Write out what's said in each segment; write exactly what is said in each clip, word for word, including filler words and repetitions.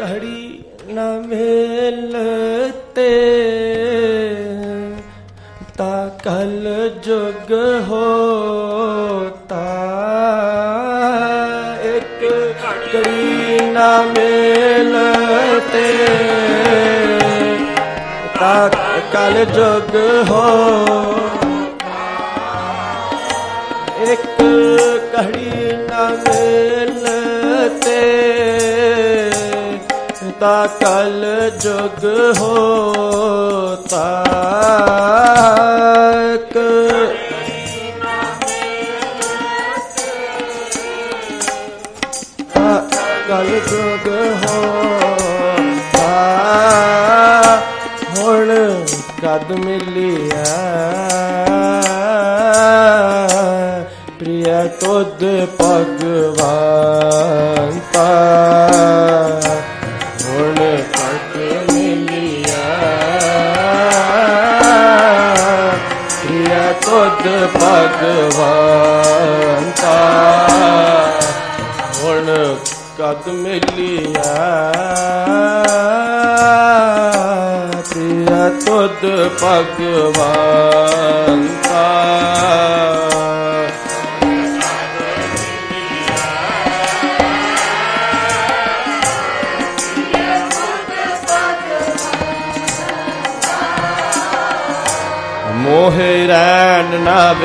घड़ी न मिलते ता कल जुग होता, एक घड़ी न मिलते ता कल जुग हो, एक घड़ी न मिलते ता कल जुग होता, कल जुग होता, हुण कद मिलिया प्रिय तुद भगवंता, हुण कद मिलिया प्रिय तुद भगवंता, हुण कद मिलिया प्रिय तुद भगवंता, मोहे रैन न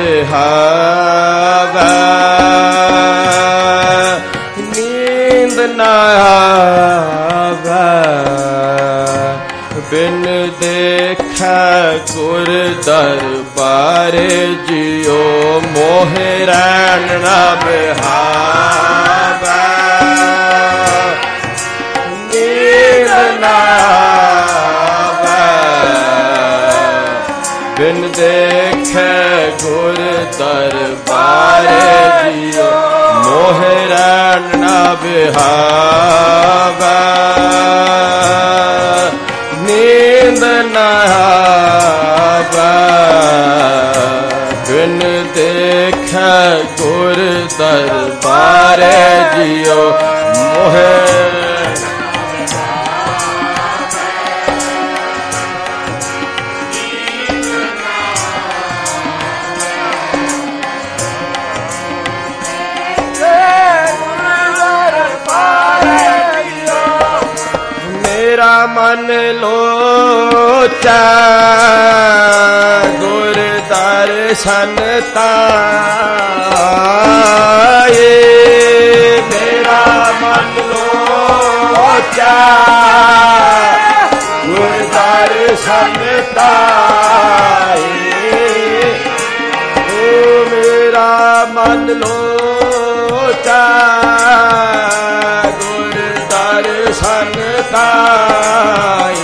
बिहावे नींद न आवे, बिन देखा गुर दरबारे जियो, मोहे रैन न बिहावे नींद न बिन देखे गुर दरबारे जियो, मोहे रैन न बिहावे नींद न आवे, बिन देखे गुर दरबारे जियो, मोहे मन लोचा गुर दर्शन ताये, मेरा मन लोचा गुर दर्शन ताये, ओ मेरा मन लोचा गुर दर्शन ताये,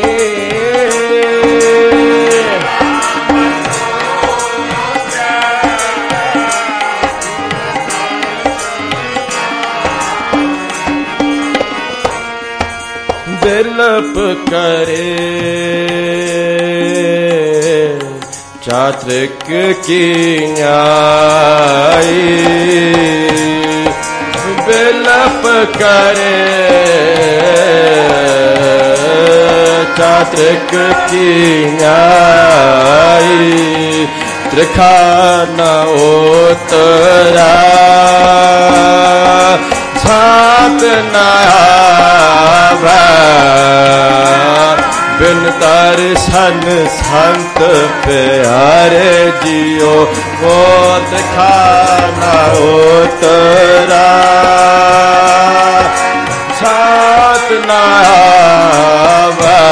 बिलप करे चात्रिक की न्यायी, बिलप करे चात्रिक की न्यायी, त्रिखा न उतरा छात न आवे, बिन दर्शन संत प्यारे जियो, वो त्रिखा न उतरा छात न आवे,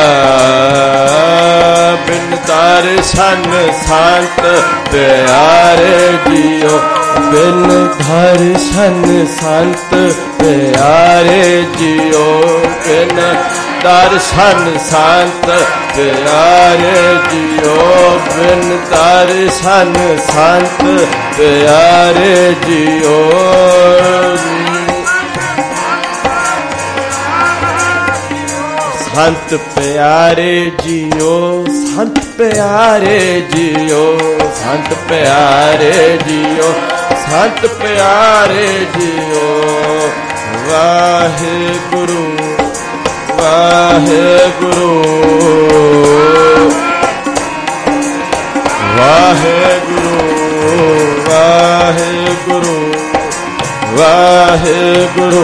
बिन दर्शन संत प्यारे जियो, बिन दर्शन संत प्यारे जियो, बिन दर्शन संत प्यारे जियो, बिन दर्शन संत प्यारे जियो, संत प्यारे जियो, संत प्यारे जियो, संत प्यारे जियो, संत प्यारे जियो, वाहे गुरु वाहेगुरु वाहेगुरु वाहेगुरु वाहेगुरु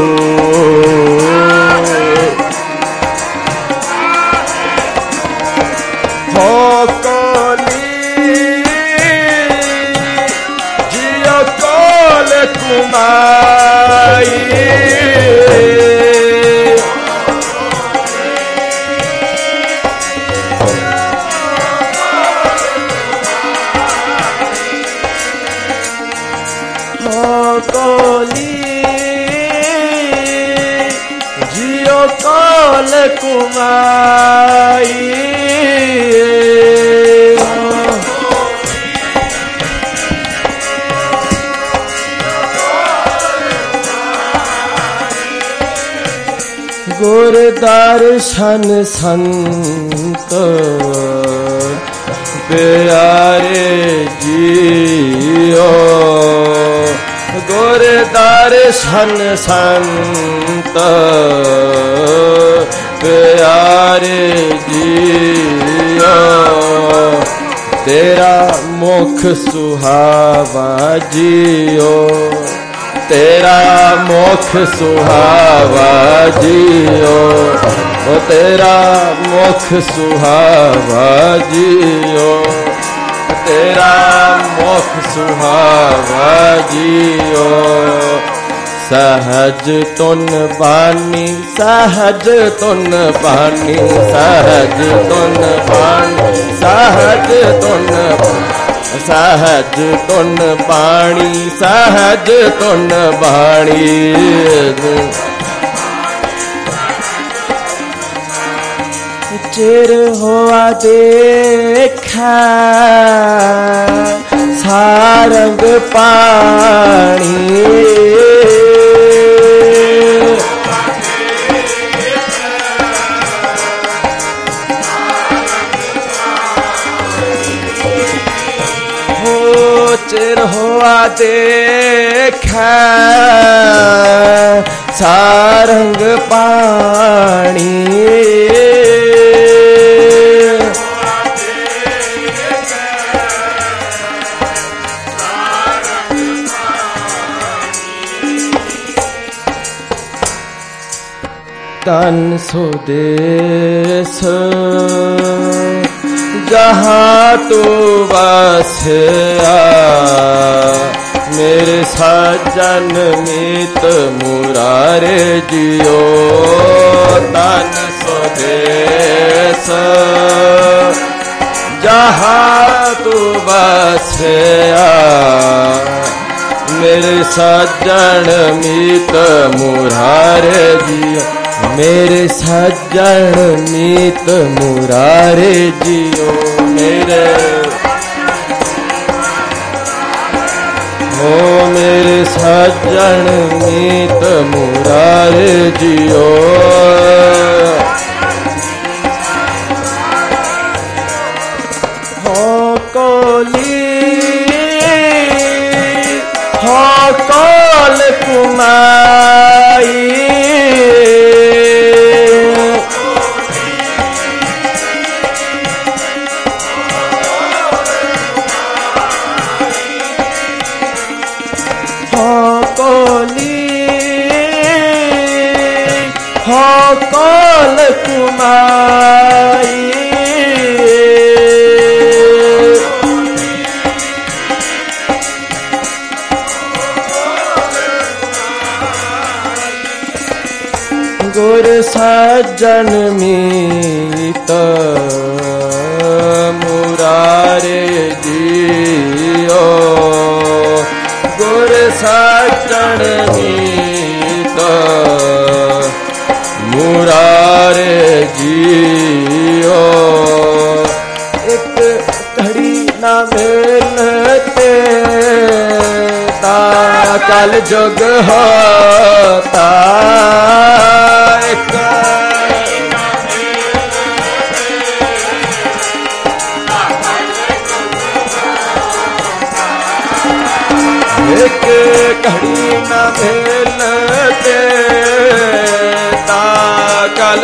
हो कोली जियो कोल कुमाई कोल कुमाई गुर दर्शन संत प्यारे जियो गुर दर्शन संत प्यारे जियो तेरा मुख सुहावा जियो तेरा मुख सुहावा जियो ओ तेरा मुख सुहावा जियो तेरा मुख सुहावा जियो सहज तुन बानी सहज तुन बानी सहज तुन बानी सहज तुन सहज तुन बाणी सहज तुन बाणी चिर हुआ देखा सारंग पानी हो चिर हुआ देखा सारंग पानी तन सुदेश जहाँ तू बसया मेरे सज्जन मीत मुरारे जियो तन सुदेश जहाँ तू बसया मेरे सज्जन मीत मुरारे जियो मेरे सज्जन मीत मुरारे जियो मेरे हो मेरे सज्जन मीत मुरारे जियो हो कोली हो कोल कुमाई हो कोल कुमाई गुर सज्जन मीत मुरारे जियो गुर सज्जन मीत मुरारे जियो एक घड़ी ना मिलते ता कल जुग होता एक एक घड़ी ना मिलते ता कल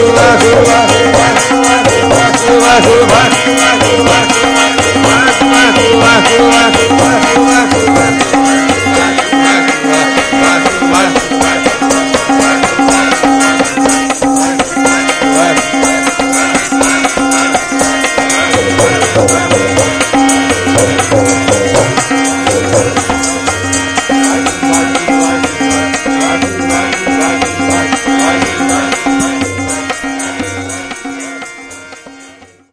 Wahoo,